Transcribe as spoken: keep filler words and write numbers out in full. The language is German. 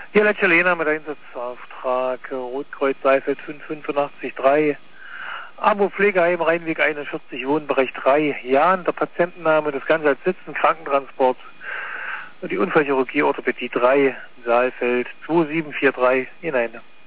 Hier letzte Lena mit Einsatzauftrag Rotkreuz Saalfeld fünf fünf acht drei. Abo Pflegeheim Rheinweg einundvierzig, Wohnbereich drei. Jan, der Patientenname, das Ganze als Sitzen, Krankentransport. Und die Unfallchirurgie Orthopädie drei, Saalfeld zwei sieben vier drei hinein.